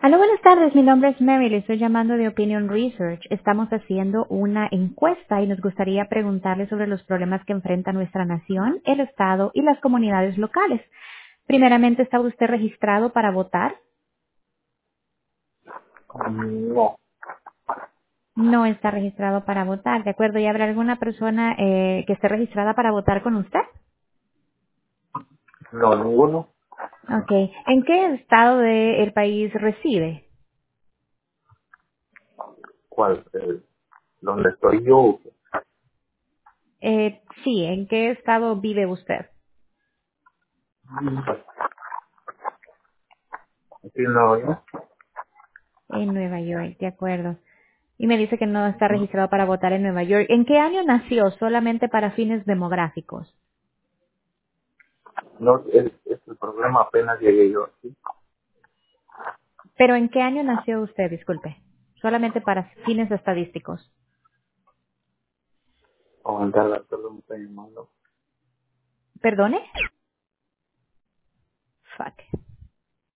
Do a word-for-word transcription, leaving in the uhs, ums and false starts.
Hola, buenas tardes. Mi nombre es Mary. Le estoy llamando de Opinion Research. Estamos haciendo una encuesta y nos gustaría preguntarle sobre los problemas que enfrenta nuestra nación, el Estado y las comunidades locales. Primeramente, ¿está usted registrado para votar? No, No está registrado para votar, ¿de acuerdo? ¿Y habrá alguna persona eh, que esté registrada para votar con usted? no, ninguno. Ok. ¿En qué estado del país reside? ¿Cuál? El, ¿Dónde estoy yo? Eh, sí, ¿en qué estado vive usted? Aquí en Nueva York. En Nueva York, de acuerdo. Y me dice que no está registrado para votar en Nueva York. ¿En qué año nació? Solamente para fines demográficos. No, es, es el problema, apenas llegué yo aquí. ¿Pero en qué año nació usted? Disculpe. Solamente para fines estadísticos. Aumentar la perdón, me está llamando. ¿Perdone?